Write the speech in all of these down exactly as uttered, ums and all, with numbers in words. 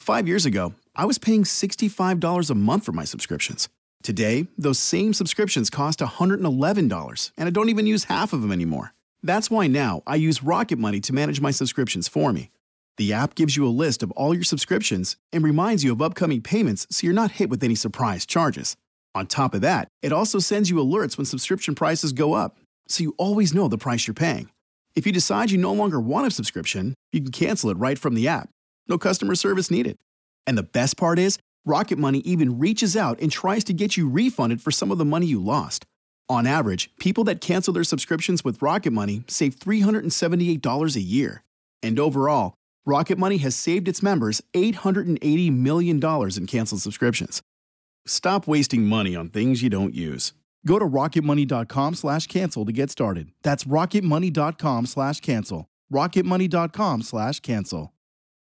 Five years ago, I was paying sixty-five dollars a month for my subscriptions. Today, those same subscriptions cost one hundred eleven dollars, and I don't even use half of them anymore. That's why now I use Rocket Money to manage my subscriptions for me. The app gives you a list of all your subscriptions and reminds you of upcoming payments so you're not hit with any surprise charges. On top of that, it also sends you alerts when subscription prices go up, so you always know the price you're paying. If you decide you no longer want a subscription, you can cancel it right from the app. No customer service needed. And the best part is, Rocket Money even reaches out and tries to get you refunded for some of the money you lost. On average, people that cancel their subscriptions with Rocket Money save three hundred seventy-eight dollars a year. And overall, Rocket Money has saved its members eight hundred eighty million dollars in canceled subscriptions. Stop wasting money on things you don't use. Go to rocketmoney.com slash cancel to get started. That's rocketmoney.com slash cancel. rocketmoney.com slash cancel.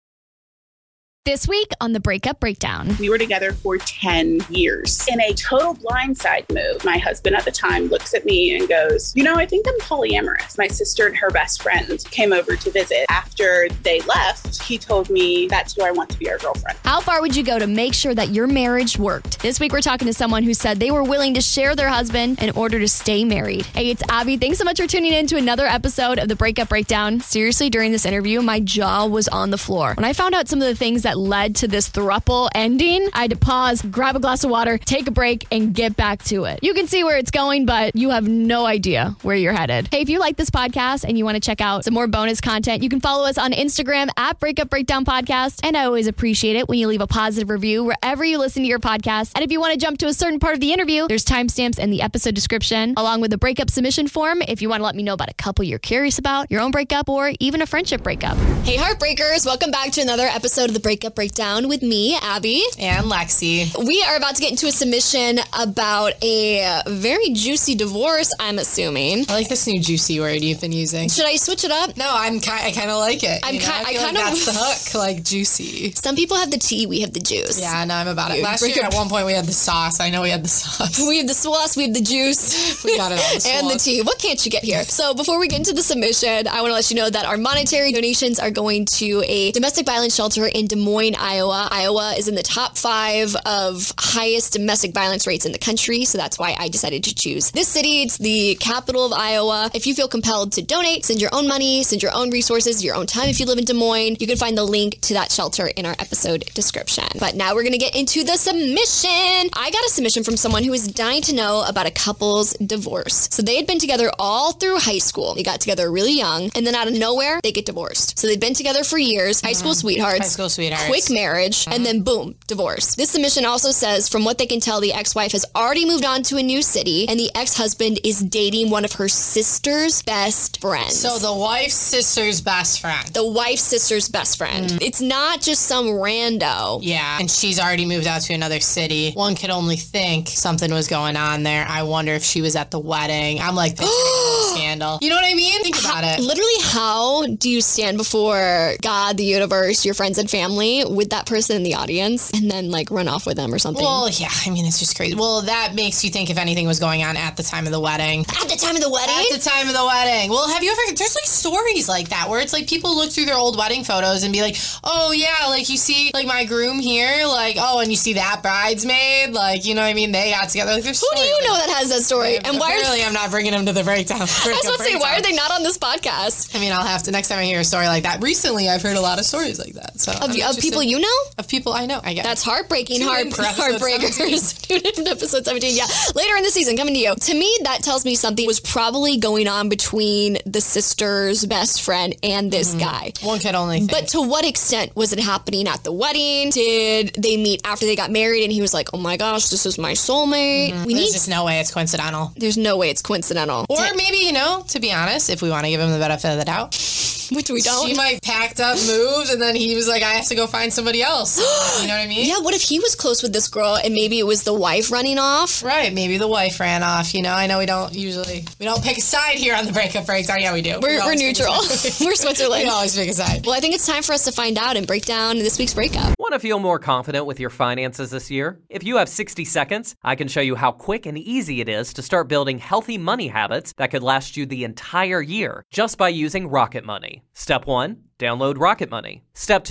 This week on the Breakup Breakdown. We were together for ten years. In a total blindside move, my husband at the time looks at me and goes, you know, I think I'm polyamorous. My sister and her best friend came over to visit. After they left, he told me that's who I want to be our girlfriend. How far would you go to make sure that your marriage worked? This week we're talking to someone who said they were willing to share their husband in order to stay married. Hey, it's Abby. Thanks so much for tuning in to another episode of the Breakup Breakdown. Seriously, during this interview, my jaw was on the floor. When I found out some of the things that led to this throuple ending, I had to pause, grab a glass of water, take a break, and get back to it. You can see where it's going, but you have no idea where you're headed. Hey, if you like this podcast and you want to check out some more bonus content, you can follow us on Instagram at Breakup Breakdown Podcast. And I always appreciate it when you leave a positive review wherever you listen to your podcast. And if you want to jump to a certain part of the interview, there's timestamps in the episode description, along with the breakup submission form if you want to let me know about a couple you're curious about, your own breakup, or even a friendship breakup. Hey, Heartbreakers, welcome back to another episode of the Breakup Breakdown with me, Abby. And Lexi. We are about to get into a submission about a very juicy divorce, I'm assuming. I like this new juicy word you've been using. Should I switch it up? No, I'm ki- I kind of like it. I'm you know? ki- I, I feel kind like of that's the hook, like juicy. Some people have the tea, we have the juice. Yeah, no, I'm about it. Last Break year up. at one point we had the sauce. I know we had the sauce. We have the sauce, we have the juice. We got it all. The and the tea. What can't you get here? So before we get into the submission, I want to let you know that our monetary donations are going to a domestic violence shelter in Des Moines, Iowa. Iowa is in the top five of highest domestic violence rates in the country, so that's why I decided to choose this city. It's the capital of Iowa. If you feel compelled to donate, send your own money, send your own resources, your own time if you live in Des Moines, you can find the link to that shelter in our episode description. But now we're going to get into the submission. I got a submission from someone who was dying to know about a couple's divorce. So they had been together all through high school. They got together really young, and then out of nowhere, they get divorced. So they'd been together for years, high school sweethearts, High school sweethearts. quick marriage, and then boom, divorce. This submission also says, from what they can tell, the ex-wife has already moved on to a new city, and the ex-husband is dating one of her sister's best friends. So the wife's sister's best friend. The wife's sister's best friend. Mm. It's not just some rando. Yeah, and she's already moved out to another city. One could only think something was going on there. I wonder if she was at the wedding. I'm like, this scandal. You know what I mean? Think about how, it. Literally, how do you stand before God, the universe, your friends and family with that person in the audience and then like run off with them or something? Well, yeah, I mean, it's just crazy. Well, that makes you think if anything was going on at the time of the wedding. At the time of the wedding? At the time of the wedding. Well, have you ever, there's like stories like that where it's like people look through their old wedding photos and be like, oh yeah, like you see like my groom here, like, oh, and you see that bridesmaid, like, you know what I mean? They got together. Like, who do you know that has that story? Yeah, and why apparently I'm not bringing them to the breakdown. I was about to say, why are they not on this podcast? I mean, I'll have to, next time I hear a story like that. Recently, I've heard a lot of stories like that. So Of, of people you know? Of people I know, I guess. That's heartbreaking. Tune Heart, in for episode heartbreakers. Tune in to episode seventeen. Yeah. Later in the season, coming to you. To me, that tells me something was probably going on between the sister's best friend and this mm-hmm. guy. One could only think. But to what extent was it happening at the wedding? Did they meet after they got married and he was like, oh my gosh, this is my soulmate? Mm-hmm. We There's need... just no way it's coincidental. There's no way it's coincidental. Or Did... maybe, you know, to be honest, if we want to give him the benefit of the doubt, which we don't. She might packed up, moved, and then he was like, I have to go find somebody else. You know what I mean? Yeah, what if he was close with this girl and maybe it was the wife running off? Right, maybe the wife ran off. You know, I know we don't usually, we don't pick a side here on the breakup breakdown. Yeah, we do. We're, we we're neutral. We're Switzerland. We always pick a side. Well, I think it's time for us to find out and break down this week's breakup. Want to feel more confident with your finances this year? If you have sixty seconds, I can show you how quick and easy it is to start building healthy money habits that could last you the entire year just by using Rocket Money. Step one, download Rocket Money. Step two,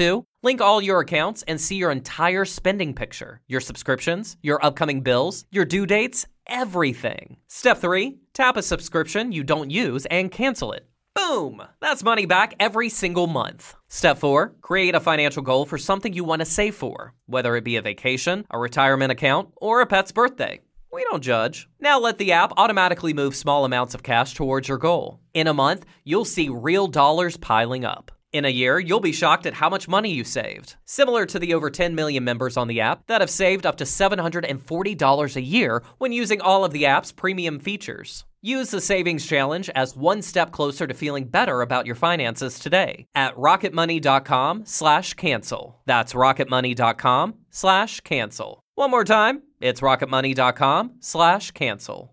Link all your accounts and see your entire spending picture, your subscriptions, your upcoming bills, your due dates, everything. Step three, tap a subscription you don't use and cancel it. Boom! That's money back every single month. Step four, create a financial goal for something you want to save for, whether it be a vacation, a retirement account, or a pet's birthday. We don't judge. Now let the app automatically move small amounts of cash towards your goal. In a month, you'll see real dollars piling up. In a year, you'll be shocked at how much money you saved. Similar to the over ten million members on the app that have saved up to seven hundred forty dollars a year when using all of the app's premium features. Use the Savings Challenge as one step closer to feeling better about your finances today at rocketmoney.com slash cancel. That's rocketmoney.com slash cancel. One more time, it's rocketmoney.com slash cancel.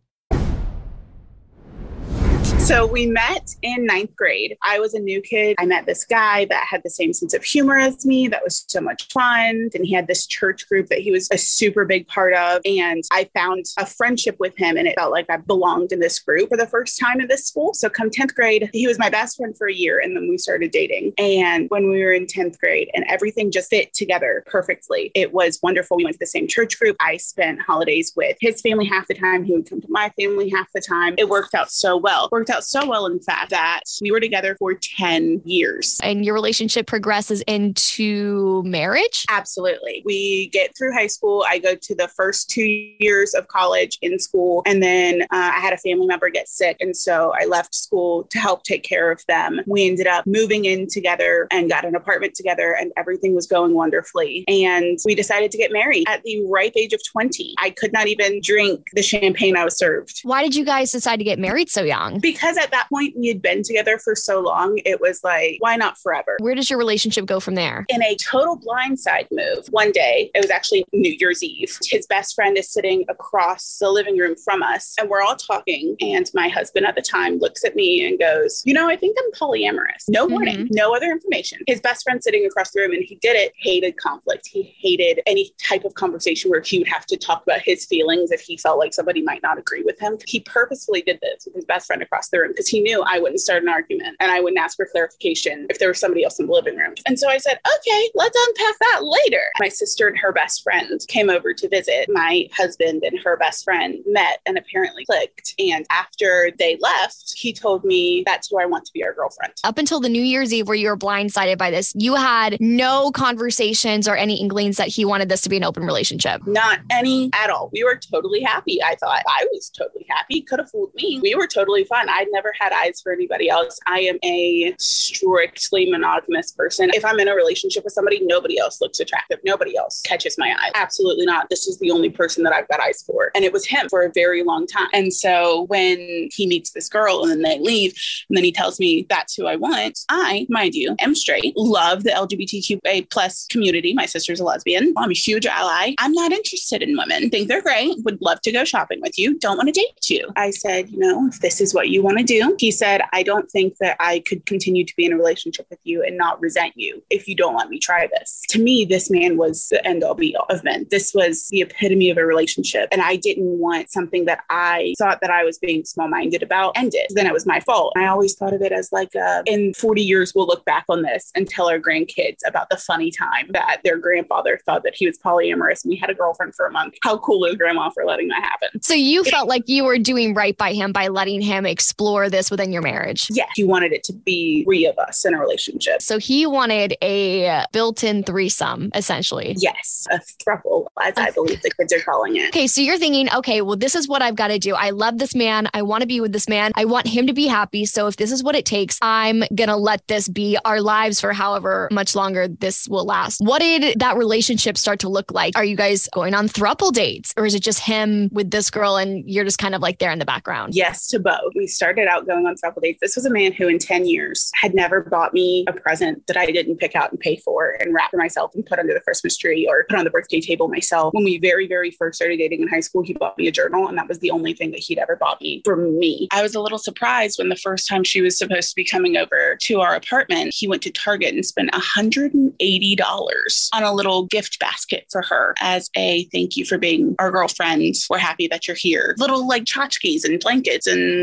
So we met in ninth grade. I was a new kid. I met this guy that had the same sense of humor as me. That was so much fun. And he had this church group that he was a super big part of. And I found a friendship with him, and it felt like I belonged in this group for the first time in this school. So come tenth grade, he was my best friend for a year, and then we started dating. And when we were in tenth grade, and everything just fit together perfectly. It was wonderful. We went to the same church group. I spent holidays with his family half the time. He would come to my family half the time. It worked out so well. It worked out so well, in fact, that we were together for ten years. And your relationship progresses into marriage? Absolutely. We get through high school. I go to the first two years of college in school. And then uh, I had a family member get sick. And so I left school to help take care of them. We ended up moving in together and got an apartment together, and everything was going wonderfully. And we decided to get married at the ripe age of twenty. I could not even drink the champagne I was served. Why did you guys decide to get married so young? Because at that point, we had been together for so long, it was like, why not forever? Where does your relationship go from there? In a total blindside move, one day, it was actually New Year's Eve, his best friend is sitting across the living room from us, and we're all talking. And my husband at the time looks at me and goes, you know, I think I'm polyamorous. No warning, mm-hmm. no other information. His best friend sitting across the room, and he did it, hated conflict. He hated any type of conversation where he would have to talk about his feelings if he felt like somebody might not agree with him. He purposefully did this with his best friend across the room because he knew I wouldn't start an argument and I wouldn't ask for clarification if there was somebody else in the living room. And so I said, okay, let's unpack that later. My sister and her best friend came over to visit. My husband and her best friend met and apparently clicked. And after they left, he told me, that's who I want to be our girlfriend. Up until the New Year's Eve where you were blindsided by this, you had no conversations or any inklings that he wanted this to be an open relationship? Not any at all. We were totally happy. I thought I was totally happy. Could have fooled me. We were totally fun. I'd never had eyes for anybody else. I am a strictly monogamous person. If I'm in a relationship with somebody, nobody else looks attractive. Nobody else catches my eye. Absolutely not. This is the only person that I've got eyes for. And it was him for a very long time. And so when he meets this girl and then they leave, and then he tells me that's who I want, I, mind you, am straight, love the L G B T Q A plus community. My sister's a lesbian. I'm a huge ally. I'm not interested in women. Think they're great. Would love to go shopping with you. Don't want to date you. I said, you know, if this is what you want to do. He said, I don't think that I could continue to be in a relationship with you and not resent you if you don't let me try this. To me, this man was the end all be all of men. This was the epitome of a relationship. And I didn't want something that I thought that I was being small-minded about ended. Then it was my fault. I always thought of it as like, a, in forty years, we'll look back on this and tell our grandkids about the funny time that their grandfather thought that he was polyamorous and we had a girlfriend for a month. How cool is grandma for letting that happen? So you felt like you were doing right by him by letting him explore this within your marriage? Yeah. He wanted it to be three of us in a relationship. So he wanted a built-in threesome, essentially. Yes. A throuple, as I believe the kids are calling it. Okay. So you're thinking, okay, well, this is what I've got to do. I love this man. I want to be with this man. I want him to be happy. So if this is what it takes, I'm going to let this be our lives for however much longer this will last. What did that relationship start to look like? Are you guys going on throuple dates, or is it just him with this girl and you're just kind of like there in the background? Yes to both. We started out going on throuple dates. This was a man who in ten years had never bought me a present that I didn't pick out and pay for and wrap for myself and put under the Christmas tree or put on the birthday table myself. When we very, very first started dating in high school, he bought me a journal, and that was the only thing that he'd ever bought me for me. I was a little surprised when the first time she was supposed to be coming over to our apartment, he went to Target and spent one hundred eighty dollars on a little gift basket for her as a thank you for being our girlfriend. We're happy that you're here. Little like tchotchkes and blankets and things.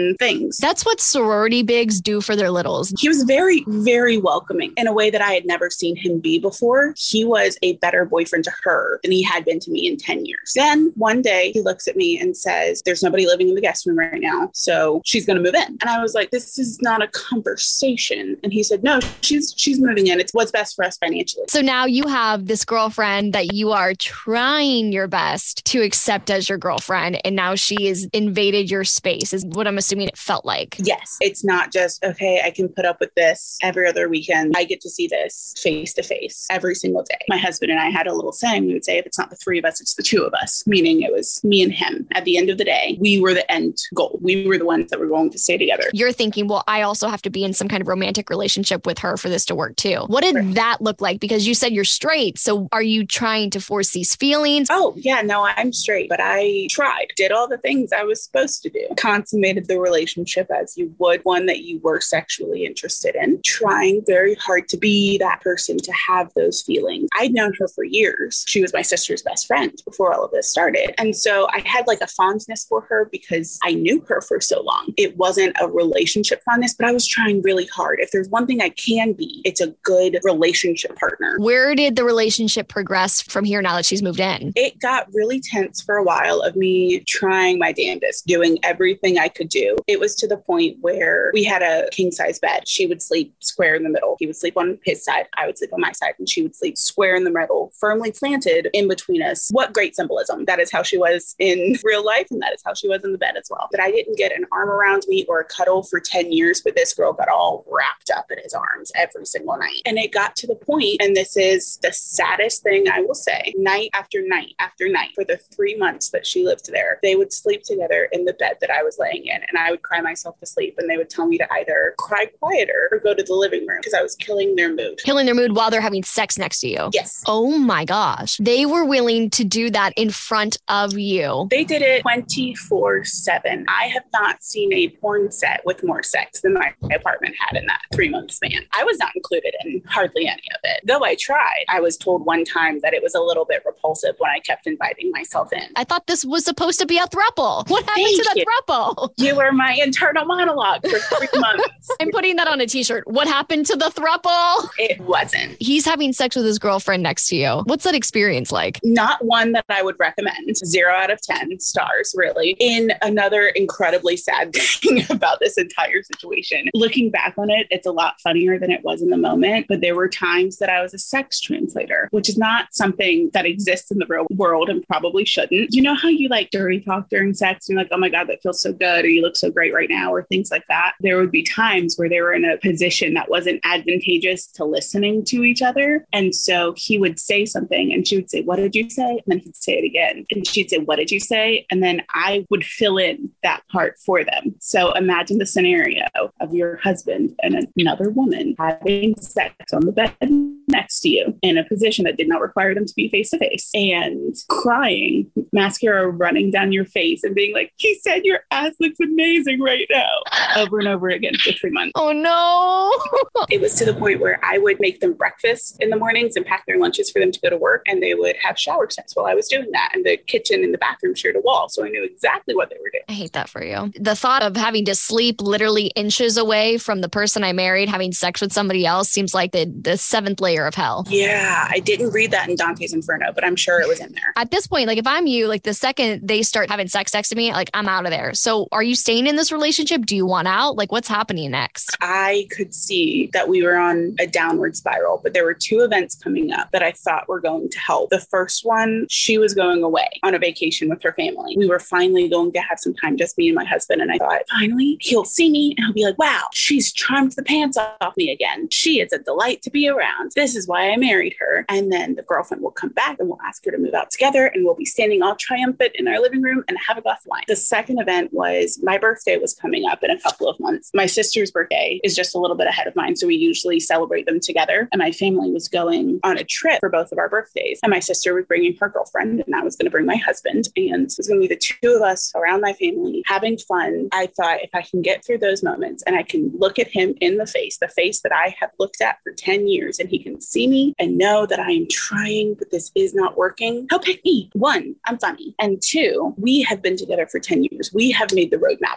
things. That's what sorority bigs do for their littles. He was very, very welcoming in a way that I had never seen him be before. He was a better boyfriend to her than he had been to me in ten years. Then one day he looks at me and says, there's nobody living in the guest room right now, so she's going to move in. And I was like, this is not a conversation. And he said, no, she's she's moving in. It's what's best for us financially. So now you have this girlfriend that you are trying your best to accept as your girlfriend. And now she has invaded your space, is what I'm assuming it felt like. Yes. It's not just, okay, I can put up with this every other weekend. I get to see this face to face every single day. My husband and I had a little saying. We would say, if it's not the three of us, it's the two of us, meaning it was me and him. At the end of the day, we were the end goal. We were the ones that were going to stay together. You're thinking, well, I also have to be in some kind of romantic relationship with her for this to work too. What did right. that look like? Because you said you're straight. So are you trying to force these feelings? Oh, yeah, no, I'm straight, but I tried, did all the things I was supposed to do, consummated the relationship as you would one that you were sexually interested in, trying very hard to be that person, to have those feelings. I'd known her for years. She was my sister's best friend before all of this started. And so I had like a fondness for her because I knew her for so long. It wasn't a relationship fondness, but I was trying really hard. If there's one thing I can be, it's a good relationship partner. Where did the relationship progress from here now that she's moved in? It got really tense for a while of me trying my damnedest, doing everything I could do. It was to the point where we had a king size bed. She would sleep square in the middle. He would sleep on his side. I would sleep on my side, and she would sleep square in the middle, firmly planted in between us. What great symbolism. That is how she was in real life, and that is how she was in the bed as well. But I didn't get an arm around me or a cuddle for ten years, but this girl got all wrapped up in his arms every single night. And it got to the point, and this is the saddest thing I will say, night after night after night, for the three months that she lived there, they would sleep together in the bed that I was laying in, and I would cry myself to sleep, and they would tell me to either cry quieter or go to the living room because I was killing their mood. Killing their mood while they're having sex next to you? Yes. Oh my gosh. They were willing to do that in front of you. They did it twenty-four seven. I have not seen a porn set with more sex than my apartment had in that three month span. I was not included in hardly any of it. Though I tried, I was told one time that it was a little bit repulsive when I kept inviting myself in. I thought this was supposed to be a throuple. What happened Thank to the you. throuple? You were my internal monologue for three months. I'm putting that on a t-shirt. What happened to the throuple? It wasn't. He's having sex with his girlfriend next to you. What's that experience like? Not one that I would recommend. Zero out of ten stars, really. In another incredibly sad thing about this entire situation, looking back on it, it's a lot funnier than it was in the moment. But there were times that I was a sex translator, which is not something that exists in the real world and probably shouldn't. You know how you like dirty talk during sex? You're like, oh my God, that feels so good. Or you look so great right now, or things like that. There would be times where they were in a position that wasn't advantageous to listening to each other. And so he would say something and she would say, what did you say? And then he'd say it again. And she'd say, what did you say? And then I would fill in that part for them. So imagine the scenario of your husband and another woman having sex on the bed next to you in a position that did not require them to be face to face, and crying, mascara running down your face and being like, he said your ass looks amazing right now, over and over again for three months. Oh no. It was to the point where I would make them breakfast in the mornings and pack their lunches for them to go to work, and they would have shower sets while I was doing that. And the kitchen and the bathroom shared a wall, so I knew exactly what they were doing. I hate that for you. The thought of having to sleep literally inches away from the person I married, having sex with somebody else, seems like the, the seventh layer of hell. Yeah, I didn't read that in Dante's Inferno, but I'm sure it was in there. At this point, like if I'm you, like the second they start having sex next to me, like I'm out of there. So are you staying in this relationship? Do you want out? Like what's happening next? I could see that we were on a downward spiral, but there were two events coming up that I thought were going to help. The first one, she was going away on a vacation with her family. We were finally going to have some time, just me and my husband. And I thought, finally, he'll see me and he'll be like, wow, she's charmed the pants off me again. She is a delight to be around. This is why I married her. And then the girlfriend will come back and we'll ask her to move out together, and we'll be standing all triumphant in our living room and have a glass of wine. The second event was my birthday was coming up in a couple of months. My sister's birthday is just a little bit ahead of mine, so we usually celebrate them together. And my family was going on a trip for both of our birthdays. And my sister was bringing her girlfriend, and I was going to bring my husband. And it was going to be the two of us around my family having fun. I thought, if I can get through those moments and I can look at him in the face, the face that I have looked at for ten years, and he can see me and know that I am trying, but this is not working, he'll pick me. One, I'm funny. And two, we have been together for ten years. We have made the roadmap to this relationship.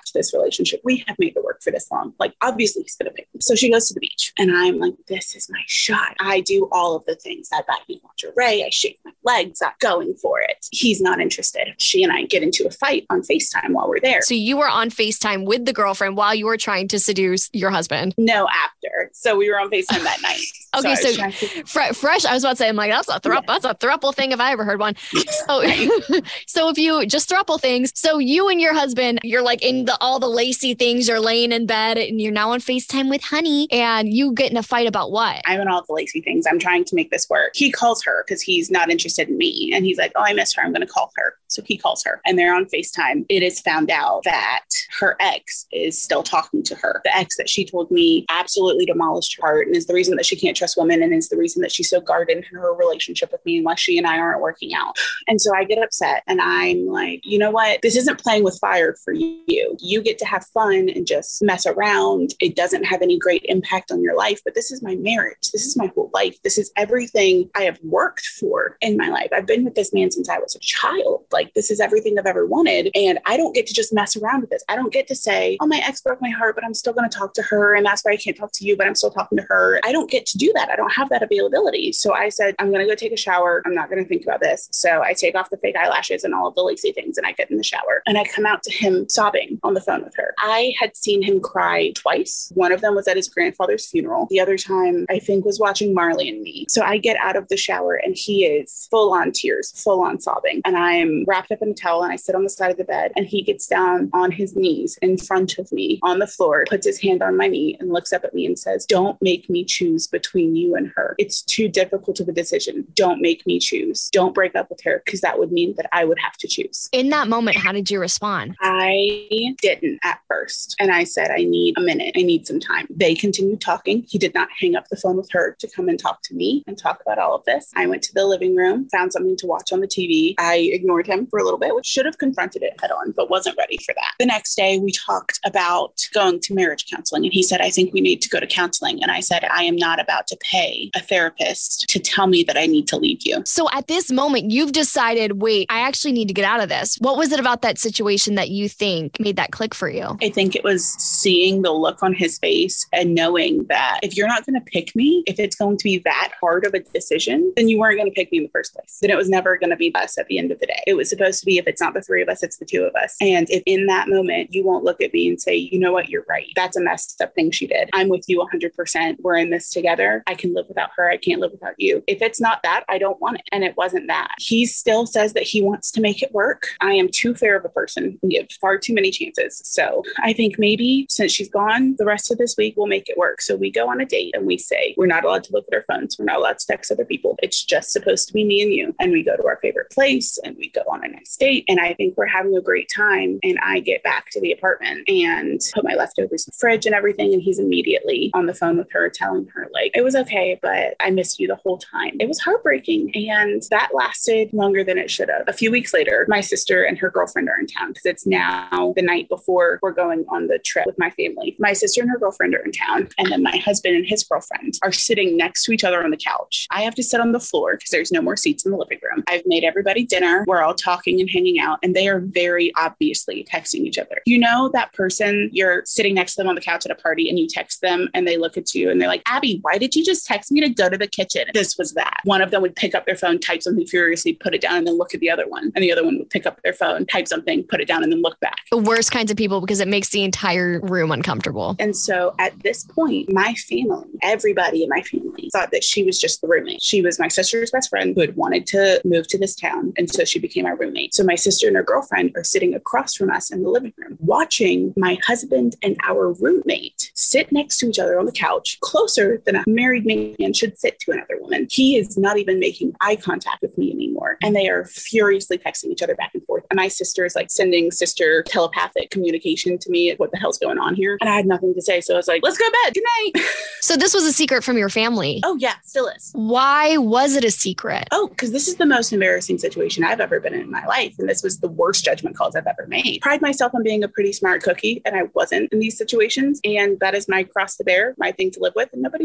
relationship. We have made it work for this long. Like, obviously he's going to pick me. So she goes to the beach and I'm like, this is my shot. I do all of the things. I buy me lingerie. I shake my legs. I'm going for it. He's not interested. She and I get into a fight on FaceTime while we're there. So you were on FaceTime with the girlfriend while you were trying to seduce your husband? No, after. So we were on FaceTime that night. Okay, so, so to... fre- fresh, I was about to say, I'm like, that's a thruple, yes. that's a thruple thing if I ever heard one. So, so if you just thruple things, so you and your husband, you're like in the all the lacy things, you're laying in bed and you're now on FaceTime with honey and you get in a fight about what? I'm in all the lacy things. I'm trying to make this work. He calls her because he's not interested in me. And he's like, oh, I miss her. I'm going to call her. So he calls her and they're on FaceTime. It is found out that her ex is still talking to her. The ex that she told me absolutely demolished her heart and is the reason that she can't trust women and is the reason that she's so guarded in her relationship with me unless she and I aren't working out. And so I get upset and I'm like, you know what? This isn't playing with fire for you. You get to have fun and just mess around. It doesn't have any great impact on your life, but this is my marriage. This is my whole life. This is everything I have worked for in my life. I've been with this man since I was a child. Like, this is everything I've ever wanted. And I don't get to just mess around with this. I don't get to say, oh, my ex broke my heart, but I'm still going to talk to her. And that's why I can't talk to you, but I'm still talking to her. I don't get to do that. I don't have that availability. So I said, I'm going to go take a shower. I'm not going to think about this. So I take off the fake eyelashes and all of the lacy things and I get in the shower and I come out to him sobbing on the phone with her. I had seen him cry twice. One of them was at his grandfather's funeral. The other time, I think, was watching Marley and Me. So I get out of the shower and he is full on tears, full on sobbing. And I'm wrapped up in a towel and I sit on the side of the bed and he gets down on his knees in front of me on the floor, puts his hand on my knee and looks up at me and says, don't make me choose between you and her. It's too difficult of a decision. Don't make me choose. Don't break up with her because that would mean that I would have to choose. In that moment, how did you respond? I didn't at first. And I said, I need a minute. I need some time. They continued talking. He did not hang up the phone with her to come and talk to me and talk about all of this. I went to the living room, found something to watch on the T V. I ignored him for a little bit, which should have confronted it head on, but wasn't ready for that. The next day, we talked about going to marriage counseling. And he said, I think we need to go to counseling. And I said, I am not about to pay a therapist to tell me that I need to leave you. So at this moment, you've decided, wait, I actually need to get out of this. What was it about that situation that you think made that click for you? I think it was seeing the look on his face and knowing that if you're not going to pick me, if it's going to be that hard of a decision, then you weren't going to pick me in the first place. Then it was never going to be us at the end of the day. It was supposed to be, if it's not the three of us, it's the two of us. And if in that moment, you won't look at me and say, you know what, you're right. That's a messed up thing she did. I'm with you one hundred percent. We're in this together. I can live without her. I can't live without you. If it's not that, I don't want it. And it wasn't that. He still says that he wants to make it work. I am too fair of a person and give far too many chances. So I think maybe since she's gone, the rest of this week we'll make it work. So we go on a date and we say, we're not allowed to look at our phones. We're not allowed to text other people. It's just supposed to be me and you. And we go to our favorite place and we go on a nice date. And I think we're having a great time. And I get back to the apartment and put my leftovers in the fridge and everything. And he's immediately on the phone with her, telling her like, it was okay, but I missed you the whole time. It was heartbreaking. And that lasted longer than it should have. A few weeks later, my sister and her girlfriend are in town because it's now the night before we're going on the trip with my family. My sister and her girlfriend are in town. And then my husband and his girlfriend are sitting next to each other on the couch. I have to sit on the floor because there's no more seats in the living room. I've made everybody dinner. We're all talking and hanging out. And they are very obviously texting each other. You know, that person, you're sitting next to them on the couch at a party and you text them and they look at you and they're like, Abby, why did you just text me to go to the kitchen? This was that. One of them would pick up their phone, type something furiously, put it down, and then look at the other one. And the other one would pick up their phone, type something, put it down, and then look back. The worst kinds of people because it makes the entire room uncomfortable. And so at this point, my family, everybody in my family thought that she was just the roommate. She was my sister's best friend who had wanted to move to this town. And so she became our roommate. So my sister and her girlfriend are sitting across from us in the living room, watching my husband and our roommate sit next to each other on the couch, closer than a married man should sit to another woman. He is not even making eye contact with me anymore. And they are furiously texting each other back and forth. And my sister is like sending sister telepathic communication to me. What the hell's going on here? And I had nothing to say. So I was like, let's go to bed. Good night. So this was a secret from your family? Oh, yeah, still is. Why was it a secret? Oh, because this is the most embarrassing situation I've ever been in in my life. And this was the worst judgment calls I've ever made. Pride myself on being a pretty smart cookie, and I wasn't in these situations. And that is my cross to bear, my thing to live with. And nobody really needs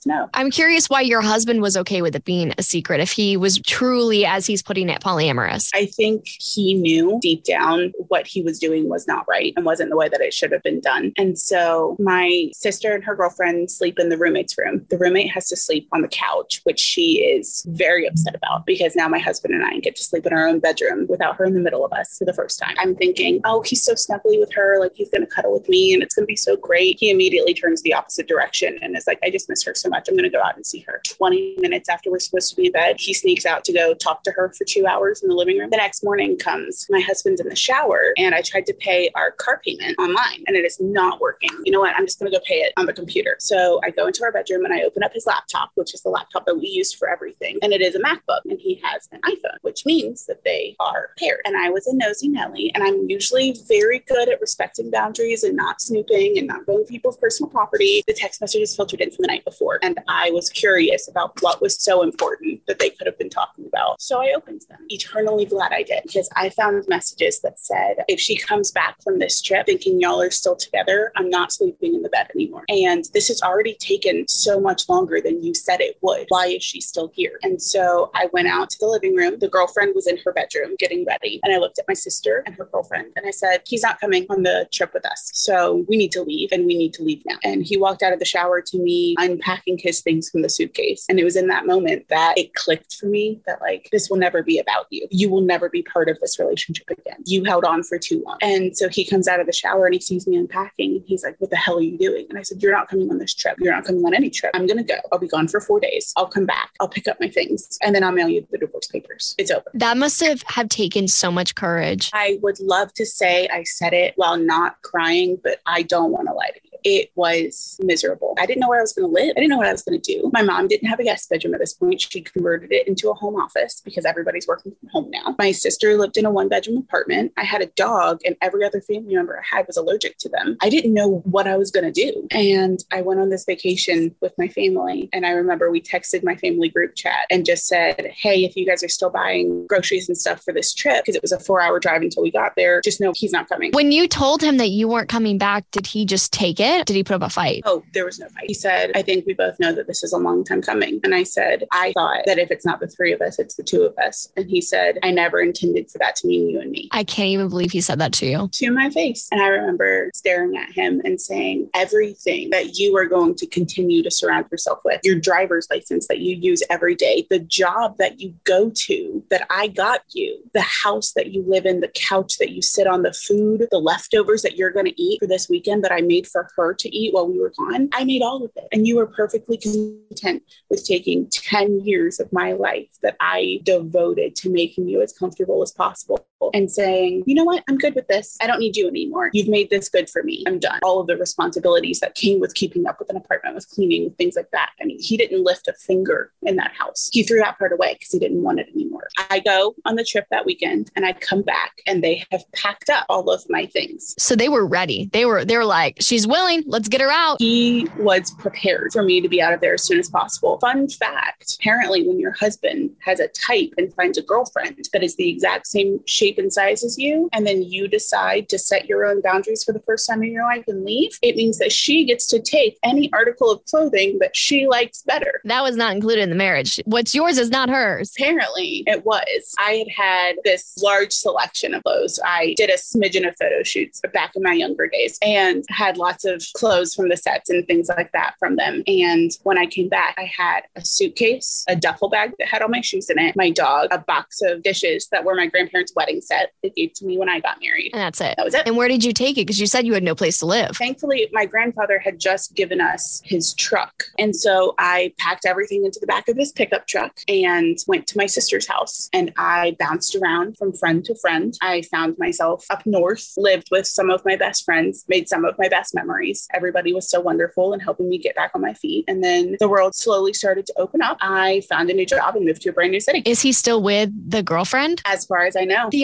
to know. I'm curious why your husband was okay with it being a secret if he was truly, as he's putting it, polyamorous. I think he knew deep down what he was doing was not right and wasn't the way that it should have been done. And so my sister and her girlfriend sleep in the roommate's room. The roommate has to sleep on the couch, which she is very upset about because now my husband and I get to sleep in our own bedroom without her in the middle of us for the first time. I'm thinking, oh, he's so snuggly with her. Like he's going to cuddle with me and it's going to be so great. He immediately turns the opposite direction and is like, I just miss her so much. I'm going to go out and see her. twenty minutes after we're supposed to be in bed, he sneaks out to go talk to her for two hours in the living room. The next morning comes, my husband's in the shower and I tried to pay our car payment online and it is not working. You know what? I'm just going to go pay it on the computer. So I go into our bedroom and I open up his laptop, which is the laptop that we use for everything. And it is a MacBook and he has an iPhone, which means that they are paired. And I was a nosy Nelly and I'm usually very good at respecting boundaries and not snooping and not going to people's personal property. The text messages filtered in from the night before. And I was curious about what was so important that they could have been talking about. So I opened them. Eternally glad I did because I found messages that said, if she comes back from this trip thinking y'all are still together, I'm not sleeping in the bed anymore. And this has already taken so much longer than you said it would. Why is she still here? And so I went out to the living room. The girlfriend was in her bedroom getting ready. And I looked at my sister and her girlfriend and I said, he's not coming on the trip with us. So we need to leave and we need to leave now. And he walked out of the shower to me unpacking his things from the suitcase. And it was in that moment that it clicked for me that like, this will never be about you. You will never be part of this relationship again. You held on for too long. And so he comes out of the shower and he sees me unpacking. And he's like, what the hell are you doing? And I said, you're not coming on this trip. You're not coming on any trip. I'm going to go. I'll be gone for four days. I'll come back. I'll pick up my things. And then I'll mail you the divorce papers. It's over. That must have, have taken so much courage. I would love to say I said it while not crying, but I don't want to lie to you. It was miserable. I didn't know where I was going to live. I didn't know what I was going to do. My mom didn't have a guest bedroom at this point. She converted it into a home office because everybody's working from home now. My sister lived in a one bedroom apartment. I had a dog and every other family member I had was allergic to them. I didn't know what I was going to do. And I went on this vacation with my family. And I remember we texted my family group chat and just said, hey, if you guys are still buying groceries and stuff for this trip, because it was a four hour drive until we got there, just know he's not coming. When you told him that you weren't coming back, did he just take it? Did he put up a fight? Oh, there was no fight. He said, I think we both know that this is a long time coming. And I said, I thought that if it's not the three of us, it's the two of us. And he said, I never intended for that to mean you and me. I can't even believe he said that to you. To my face. And I remember staring at him and saying, everything that you are going to continue to surround yourself with, your driver's license that you use every day, the job that you go to that I got you, the house that you live in, the couch that you sit on, the food, the leftovers that you're going to eat for this weekend that I made for her to eat while we were gone. I made all of it. And you were perfectly content with taking ten years of my life that I devoted to making you as comfortable as possible and saying, you know what? I'm good with this. I don't need you anymore. You've made this good for me. I'm done. All of the responsibilities that came with keeping up with an apartment, with cleaning, things like that. I mean, he didn't lift a finger in that house. He threw that part away because he didn't want it anymore. I go on the trip that weekend and I come back and they have packed up all of my things. So they were ready. They were, they were like, she's willing. Let's get her out. He was prepared for me to be out of there as soon as possible. Fun fact, apparently when your husband has a type and finds a girlfriend that is the exact same shape and size as you, and then you decide to set your own boundaries for the first time in your life and leave, it means that she gets to take any article of clothing that she likes better. That was not included in the marriage. What's yours is not hers. Apparently it was. I had had this large selection of clothes. I did a smidgen of photo shoots back in my younger days and had lots of clothes from the sets and things like that from them. And when I came back, I had a suitcase, a duffel bag that had all my shoes in it, my dog, a box of dishes that were my grandparents' wedding set they gave to me when I got married. And that's it. That was it. And where did you take it? Because you said you had no place to live. Thankfully, my grandfather had just given us his truck. And so I packed everything into the back of his pickup truck and went to my sister's house. And I bounced around from friend to friend. I found myself up north, lived with some of my best friends, made some of my best memories. Everybody was so wonderful and helping me get back on my feet. And then the world slowly started to open up. I found a new job and moved to a brand new city. Is he still with the girlfriend? As far as I know. The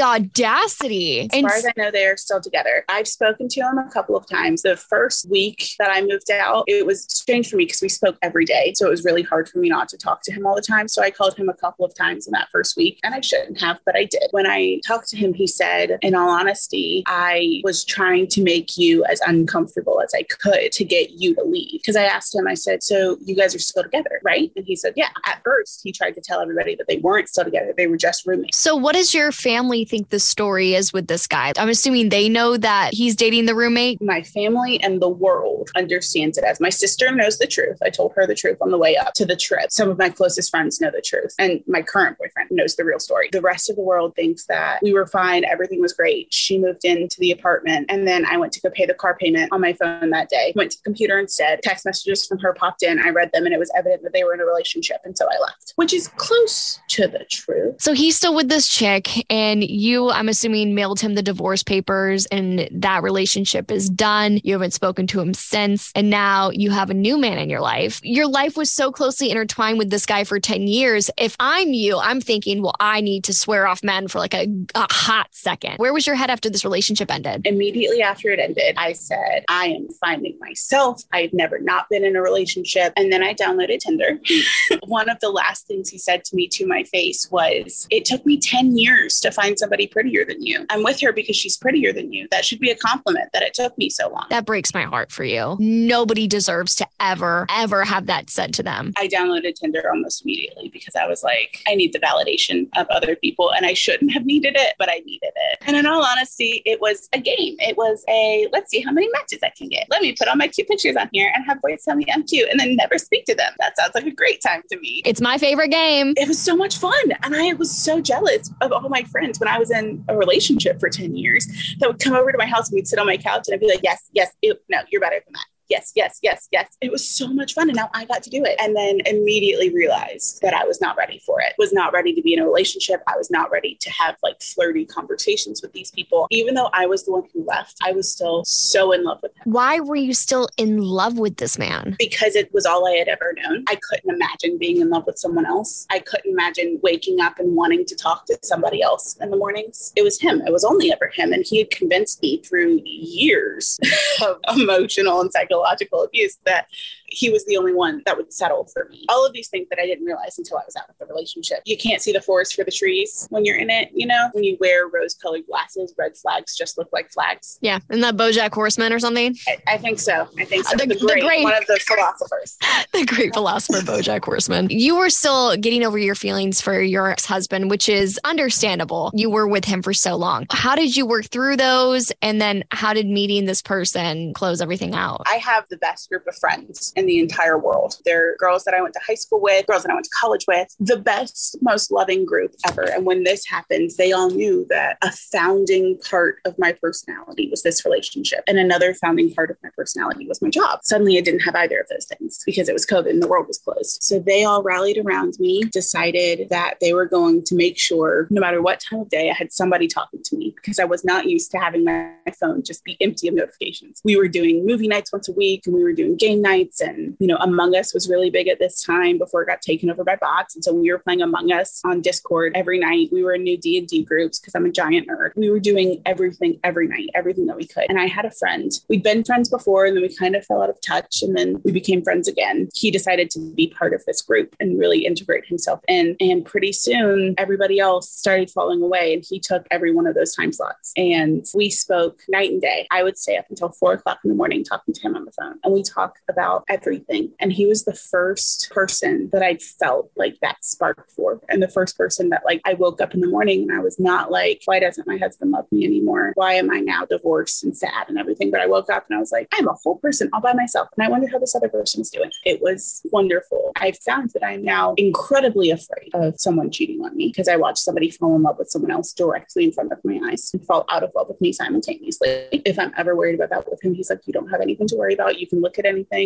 The audacity. As far as I know, they're still together. I've spoken to him a couple of times. The first week that I moved out, it was strange for me because we spoke every day. So it was really hard for me not to talk to him all the time. So I called him a couple of times in that first week, and I shouldn't have, but I did. When I talked to him, he said, in all honesty, I was trying to make you as uncomfortable as I could to get you to leave. Because I asked him, I said, so you guys are still together, right? And he said, yeah. At first, he tried to tell everybody that they weren't still together. They were just roommates. So what does your family think the story is with this guy? I'm assuming they know that he's dating the roommate. My family and the world understands it as. My sister knows the truth. I told her the truth on the way up to the trip. Some of my closest friends know the truth. And my current boyfriend knows the real story. The rest of the world thinks that we were fine. Everything was great. She moved into the apartment. And then I went to go pay the car payment on my phone that day. Went to the computer instead. Text messages from her popped in. I read them and it was evident that they were in a relationship. And so I left, which is close to the truth. So he's still with this chick and you, I'm assuming, mailed him the divorce papers and that relationship is done. You haven't spoken to him since. And now you have a new man in your life. Your life was so closely intertwined with this guy for ten years. If I'm you, I'm thinking, well, I need to swear off men for like a, a hot second. Where was your head after this relationship ended? Immediately after it ended, I said, I am finding myself. I've never not been in a relationship. And then I downloaded Tinder. One of the last things he said to me to my face was, it took me ten years to find somebody prettier than you. I'm with her because she's prettier than you. That should be a compliment that it took me so long. That breaks my heart for you. Nobody deserves to ever, ever have that said to them. I downloaded Tinder almost immediately because I was like, I need the validation of other people and I shouldn't have needed it, but I needed it. And in all honesty, it was a game. It was a, let's see how many matches I can get. Let me put all my cute pictures on here and have boys tell me I'm cute and then never speak to them. That sounds like a great time to me. It's my favorite game. It was so much fun. And I was so jealous of all my friends when I was in a relationship for ten years that would come over to my house and we'd sit on my couch and I'd be like, yes, yes, ew, no, you're better than that. Yes, yes, yes, yes. It was so much fun. And now I got to do it. And then immediately realized that I was not ready for it. Was not ready to be in a relationship. I was not ready to have like flirty conversations with these people. Even though I was the one who left, I was still so in love with him. Why were you still in love with this man? Because it was all I had ever known. I couldn't imagine being in love with someone else. I couldn't imagine waking up and wanting to talk to somebody else in the mornings. It was him. It was only ever him. And he had convinced me through years of emotional and psychological Psychological abuse that he was the only one that would settle for me. All of these things that I didn't realize until I was out of the relationship. You can't see the forest for the trees when you're in it, you know? When you wear rose-colored glasses, red flags just look like flags. Yeah, isn't that BoJack Horseman or something? I, I think so. I think so. The, the, great, the great, one of the philosophers. The great philosopher BoJack Horseman. You were still getting over your feelings for your ex-husband, which is understandable. You were with him for so long. How did you work through those? And then how did meeting this person close everything out? I have the best group of friends in the entire world. They're girls that I went to high school with, girls that I went to college with, the best, most loving group ever. And when this happened, they all knew that a founding part of my personality was this relationship. And another founding part of my personality was my job. Suddenly I didn't have either of those things because it was COVID and the world was closed. So they all rallied around me, decided that they were going to make sure no matter what time of day I had somebody talking to me because I was not used to having my phone just be empty of notifications. We were doing movie nights once a week and we were doing game nights and, you know, Among Us was really big at this time before it got taken over by bots. And so we were playing Among Us on Discord every night. We were in new D and D groups because I'm a giant nerd. We were doing everything every night, everything that we could. And I had a friend. We'd been friends before and then we kind of fell out of touch and then we became friends again. He decided to be part of this group and really integrate himself in. And pretty soon everybody else started falling away and he took every one of those time slots. And we spoke night and day. I would stay up until four o'clock in the morning talking to him on the phone. And we talked about everything. And he was the first person that I felt like that spark for. And the first person that like I woke up in the morning and I was not like, why doesn't my husband love me anymore? Why am I now divorced and sad and everything? But I woke up and I was like, I'm a whole person all by myself. And I wonder how this other person is doing. It was wonderful. I found that I'm now incredibly afraid of someone cheating on me because I watched somebody fall in love with someone else directly in front of my eyes and fall out of love with me simultaneously. If I'm ever worried about that with him, he's like, you don't have anything to worry about. You can look at anything. We can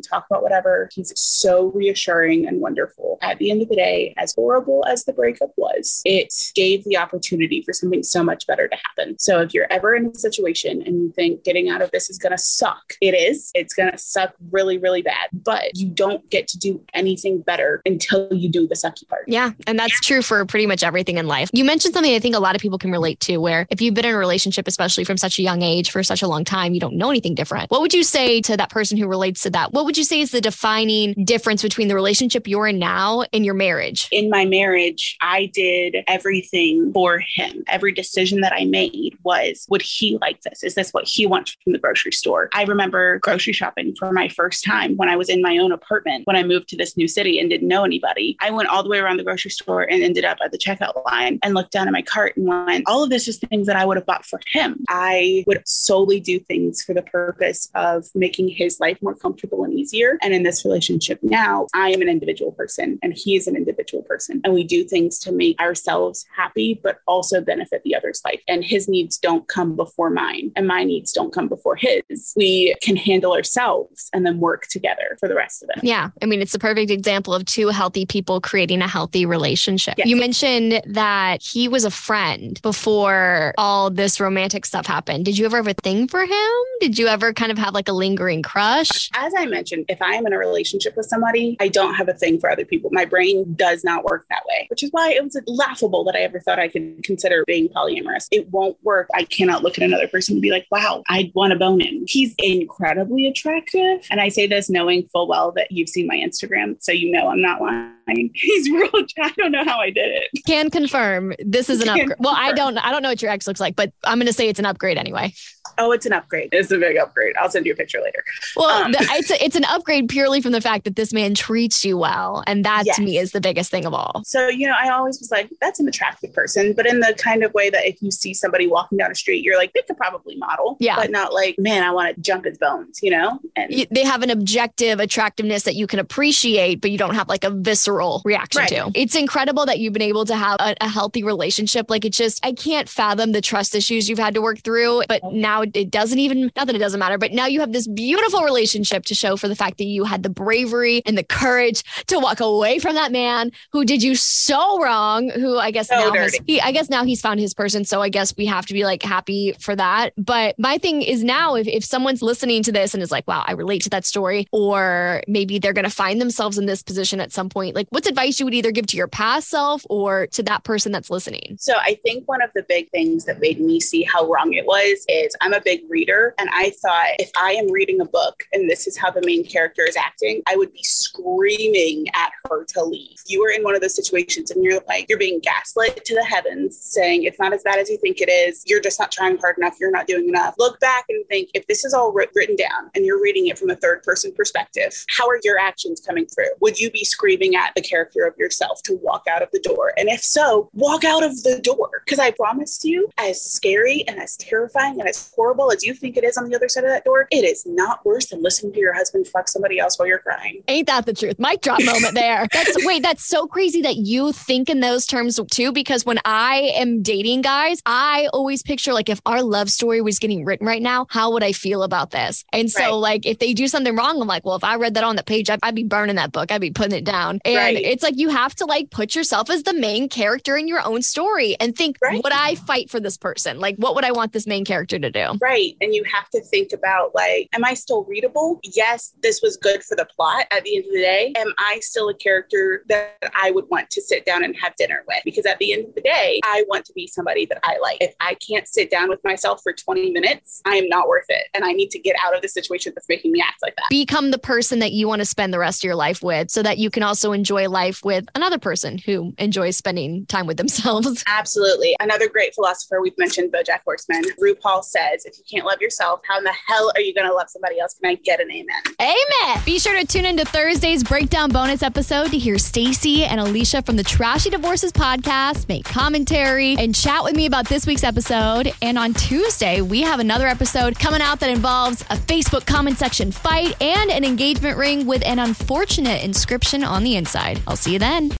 talk about whatever. He's so reassuring and wonderful. At the end of the day, as horrible as the breakup was, it gave the opportunity for something so much better to happen. So if you're ever in a situation and you think getting out of this is going to suck, it is. It's going to suck really, really bad. But you don't get to do anything better until you do the sucky part. Yeah. And that's true for pretty much everything in life. You mentioned something I think a lot of people can relate to, where if you've been in a relationship, especially from such a young age for such a long time, you don't know anything different. What would you say to that person who relates to that? What would you say is the defining difference between the relationship you're in now and your marriage? In my marriage, I did everything for him. Every decision that I made was, would he like this? Is this what he wants from the grocery store? I remember grocery shopping for my first time when I was in my own apartment, when I moved to this new city and didn't know anybody. I went all the way around the grocery store and ended up at the checkout line and looked down at my cart and went, all of this is things that I would have bought for him. I would solely do things for the purpose of making his life more comfortable and easier. And in this relationship now, I am an individual person and he is an individual person. And we do things to make ourselves happy, but also benefit the other's life. And his needs don't come before mine and my needs don't come before his. We can handle ourselves and then work together for the rest of it. Yeah. I mean, it's the perfect example of two healthy people creating a healthy relationship. Yes. You mentioned that he was a friend before all this romantic stuff happened. Did you ever have a thing for him? Did you ever kind of have like a lingering crush? As I mentioned, if I am in a relationship with somebody, I don't have a thing for other people. My brain does not work that way, which is why it was laughable that I ever thought I could consider being polyamorous. It won't work. I cannot look at another person and be like, wow, I'd want to bone him. He's incredibly attractive. And I say this knowing full well that you've seen my Instagram, so you know I'm not lying. He's real. I don't know how I did it. Can confirm this is an upgrade. Well, I don't I don't know what your ex looks like, but I'm going to say it's an upgrade anyway. Oh, it's an upgrade. It's a big upgrade. I'll send you a picture later. Well, um, the, it's a, it's an upgrade purely from the fact that this man treats you well. And that yes. to me is the biggest thing of all. So, you know, I always was like, that's an attractive person, but in the kind of way that if you see somebody walking down the street, you're like, they could probably model, yeah. but not like, man, I want to jump his bones, you know? And they have an objective attractiveness that you can appreciate, but you don't have like a visceral reaction right. to. It's incredible that you've been able to have a, a healthy relationship. Like, it just, I can't fathom the trust issues you've had to work through, but now it doesn't even, not that it doesn't matter, but now you have this beautiful relationship to show for the fact that you had the bravery and the courage to walk away from that man who did you so wrong, who I guess so now has, he, I guess now he's found his person. So I guess we have to be like happy for that. But my thing is now, if, if someone's listening to this and is like, wow, I relate to that story, or maybe they're going to find themselves in this position at some point, like what's advice you would either give to your past self or to that person that's listening? So I think one of the big things that made me see how wrong it was is I'm a big reader. And I thought if I am reading a book and this is how the main character is acting, I would be screaming at her to leave. You are in one of those situations and you're like, you're being gaslit to the heavens saying it's not as bad as you think it is. You're just not trying hard enough. You're not doing enough. Look back and think, if this is all writ- written down and you're reading it from a third person perspective, how are your actions coming through? Would you be screaming at the character of yourself to walk out of the door? And if so, walk out of the door. Because I promise you, as scary and as terrifying and as horrible as you think it is on the other side of that door, it is not worse than listening to your husband fuck somebody else while you're crying. Ain't that the truth? Mic drop moment there. That's wait, that's so crazy that you think in those terms too, because when I am dating guys, I always picture like if our love story was getting written right now, how would I feel about this? And so right. like if they do something wrong, I'm like, well, if I read that on the page, I'd, I'd be burning that book. I'd be putting it down. And right. it's like you have to like put yourself as the main character in your own story and think, right. would I fight for this person? Like, what would I want this main character to do? Right. And you have to think about like, am I still readable? Yes, this was good for the plot at the end of the day. Am I still a character that I would want to sit down and have dinner with? Because at the end of the day, I want to be somebody that I like. If I can't sit down with myself for twenty minutes, I am not worth it. And I need to get out of the situation that's making me act like that. Become the person that you want to spend the rest of your life with so that you can also enjoy life with another person who enjoys spending time with themselves. Absolutely. Another great philosopher we've mentioned, BoJack Horseman. RuPaul says, if you can't love yourself, how in the hell are you going to love somebody else? Can I get an amen? Amen. Be sure to tune into Thursday's breakdown bonus episode to hear Stacey and Alicia from the Trashy Divorces podcast make commentary and chat with me about this week's episode. And on Tuesday, we have another episode coming out that involves a Facebook comment section fight and an engagement ring with an unfortunate inscription on the inside. I'll see you then.